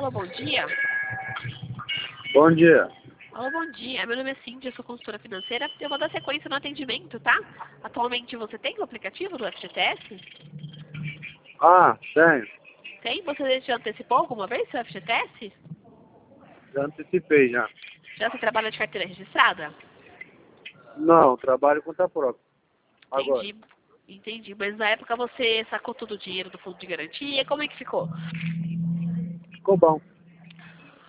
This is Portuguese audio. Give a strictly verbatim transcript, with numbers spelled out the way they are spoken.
Alô, bom dia. Bom dia. Alô, bom dia. Meu nome é Cindy, eu sou consultora financeira. Eu vou dar sequência no atendimento, tá? Atualmente você tem o aplicativo do F G T S? Ah, tenho. Tem? Você já antecipou alguma vez seu F G T S? Já antecipei já. Já você trabalha de carteira registrada? Não, trabalho conta própria. Agora. Entendi. Entendi. Mas na época você sacou todo o dinheiro do fundo de garantia. Como é que ficou? Ficou bom.